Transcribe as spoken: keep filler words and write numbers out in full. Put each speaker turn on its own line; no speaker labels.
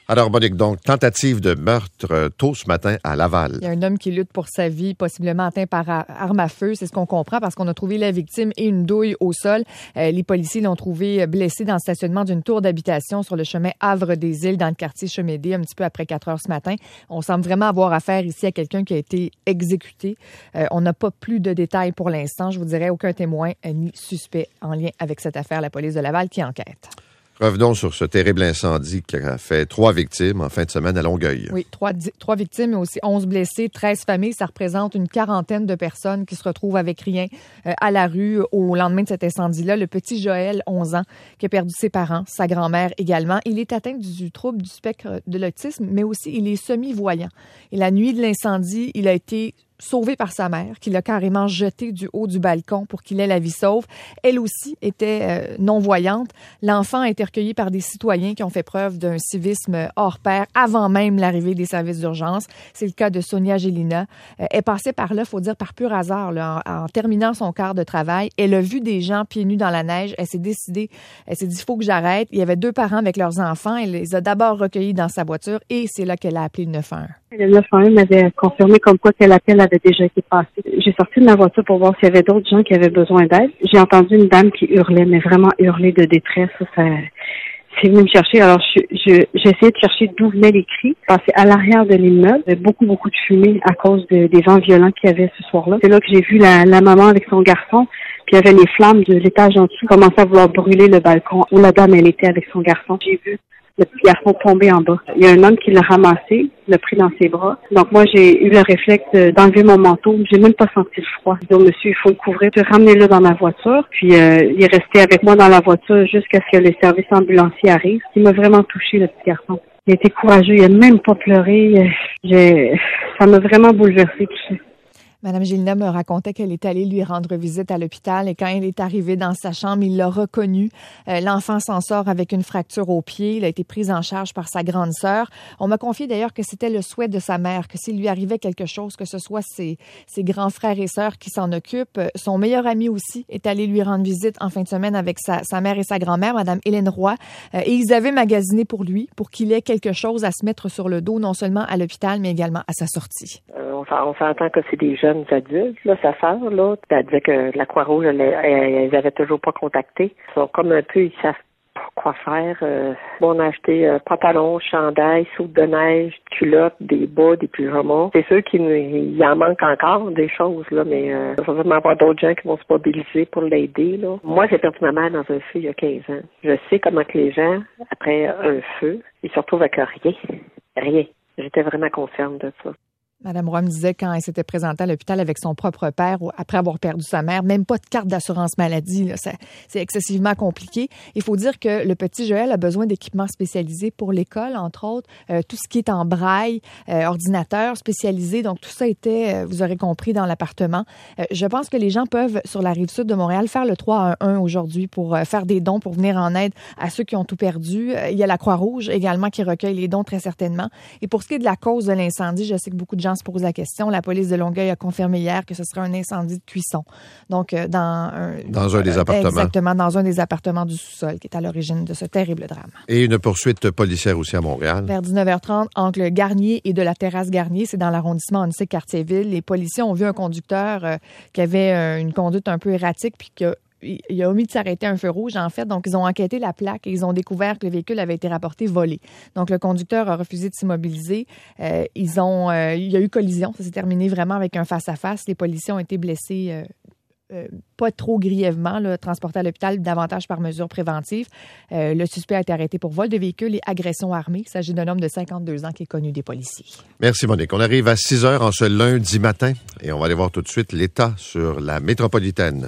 Alors, Monique, donc, tentative de meurtre euh, tôt ce matin à Laval.
Il y a un homme qui lutte pour sa vie, possiblement atteint par arme à feu. C'est ce qu'on comprend parce qu'on a trouvé la victime et une douille au sol. Euh, les policiers l'ont trouvé blessé dans le stationnement d'une tour d'habitation sur le chemin Havre-des-Îles dans le quartier Chemédé, un petit peu après quatre heures ce matin. On semble vraiment avoir affaire ici à quelqu'un qui a été exécuté. Euh, on n'a pas plus de détails pour l'instant. Je vous dirais aucun témoin euh, ni suspect en lien avec cette affaire. La police de Laval qui enquête.
Revenons sur ce terrible incendie qui a fait trois victimes en fin de semaine à Longueuil.
Oui, trois, trois victimes, mais aussi onze blessés, treize familles. Ça représente une quarantaine de personnes qui se retrouvent avec rien euh, à la rue au lendemain de cet incendie-là. Le petit Joël, onze ans, qui a perdu ses parents, sa grand-mère également. Il est atteint du trouble du spectre de l'autisme, mais aussi il est semi-voyant. Et la nuit de l'incendie, il a été sauvé par sa mère, qui l'a carrément jeté du haut du balcon pour qu'il ait la vie sauve. Elle aussi était euh, non-voyante. L'enfant a été recueilli par des citoyens qui ont fait preuve d'un civisme hors pair avant même l'arrivée des services d'urgence. C'est le cas de Sonia Gélina. Euh, elle passait par là, il faut dire, par pur hasard, là, en, en terminant son quart de travail. Elle a vu des gens pieds nus dans la neige. Elle s'est décidée, elle s'est dit, il faut que j'arrête. Il y avait deux parents avec leurs enfants. Elle les a d'abord recueillis dans sa voiture et c'est là qu'elle a appelé le neuf un un.
Le neuf un un m'avait confirmé comme quoi que l'appel avait déjà été passé. J'ai sorti de ma voiture pour voir s'il y avait d'autres gens qui avaient besoin d'aide. J'ai entendu une dame qui hurlait, mais vraiment hurler de détresse. Ça, ça c'est venu me chercher. Alors, je, je, j'ai essayé de chercher d'où venaient les cris. Passé à l'arrière de l'immeuble, il y avait beaucoup, beaucoup de fumée à cause de, des vents violents qu'il y avait ce soir-là. C'est là que j'ai vu la, la maman avec son garçon. Puis il y avait les flammes de l'étage en dessous commencer à vouloir brûler le balcon où la dame, elle était avec son garçon. J'ai vu le petit garçon tomber en bas. Il y a un homme qui l'a ramassé, l'a pris dans ses bras. Donc moi, j'ai eu le réflexe d'enlever mon manteau. J'ai même pas senti le froid. Je dis au monsieur, il faut le couvrir. Je l'ai ramené là dans ma voiture. Puis euh, il est resté avec moi dans la voiture jusqu'à ce que le service ambulancier arrive. Il m'a vraiment touché, le petit garçon. Il a été courageux. Il a même pas pleuré. J'ai... Ça m'a vraiment bouleversée, tout ça.
Madame Gélina me racontait qu'elle est allée lui rendre visite à l'hôpital et quand elle est arrivée dans sa chambre, il l'a reconnu. Euh, l'enfant s'en sort avec une fracture au pied. Il a été pris en charge par sa grande sœur. On m'a confié d'ailleurs que c'était le souhait de sa mère, que s'il lui arrivait quelque chose, que ce soit ses, ses grands frères et sœurs qui s'en occupent. Son meilleur ami aussi est allé lui rendre visite en fin de semaine avec sa, sa mère et sa grand-mère, Madame Hélène Roy. Euh, et ils avaient magasiné pour lui, pour qu'il ait quelque chose à se mettre sur le dos, non seulement à l'hôpital, mais également à sa sortie.
Euh, on, on s'entend que c'est des jeunes adultes, là, sa sœur, là, elle disait que la Croix-Rouge, elle, elle, elle avait toujours pas contacté. Ils sont comme un peu, ils savent pas quoi faire. Euh, bon, on a acheté euh, pantalons, chandail, soupe de neige, culottes, des bas, des pyjamas. C'est sûr qu'il il en manque encore des choses, là, mais euh, il va vraiment avoir d'autres gens qui vont se mobiliser pour l'aider, là. Moi, j'ai perdu ma mère dans un feu il y a quinze ans. Je sais comment que les gens, après un feu, ils se retrouvent avec rien. Rien. J'étais vraiment consciente de ça.
Madame Roy me disait quand elle s'était présentée à l'hôpital avec son propre père après avoir perdu sa mère, même pas de carte d'assurance maladie, là, ça, c'est excessivement compliqué. Il faut dire que le petit Joël a besoin d'équipements spécialisés pour l'école, entre autres, euh, tout ce qui est en braille, euh, ordinateur spécialisé, donc tout ça était, euh, vous aurez compris, dans l'appartement. Euh, je pense que les gens peuvent, sur la rive sud de Montréal, faire le trois un un aujourd'hui pour euh, faire des dons, pour venir en aide à ceux qui ont tout perdu. Euh, il y a la Croix-Rouge également qui recueille les dons très certainement. Et pour ce qui est de la cause de l'incendie, je sais que beaucoup de gens se pose la question. La police de Longueuil a confirmé hier que ce serait un incendie de cuisson. Donc, euh, dans un...
Dans un des appartements.
Exactement, dans un des appartements du sous-sol qui est à l'origine de ce terrible drame.
Et une poursuite policière aussi à Montréal.
Vers dix-neuf heures trente, entre le Garnier et de la terrasse Garnier, c'est dans l'arrondissement Onsic-Cartierville. Les policiers ont vu un conducteur euh, qui avait euh, une conduite un peu erratique puis qui a il a omis de s'arrêter à un feu rouge, en fait. Donc, ils ont enquêté la plaque et ils ont découvert que le véhicule avait été rapporté volé. Donc, le conducteur a refusé de s'immobiliser. Euh, ils ont, euh, il y a eu collision. Ça s'est terminé vraiment avec un face-à-face. Les policiers ont été blessés euh, euh, pas trop grièvement, là, transportés à l'hôpital, davantage par mesure préventive. Euh, le suspect a été arrêté pour vol de véhicule et agression armée. Il s'agit d'un homme de cinquante-deux ans qui est connu des policiers.
Merci, Monique. On arrive à six heures en ce lundi matin et on va aller voir tout de suite l'état sur la métropolitaine.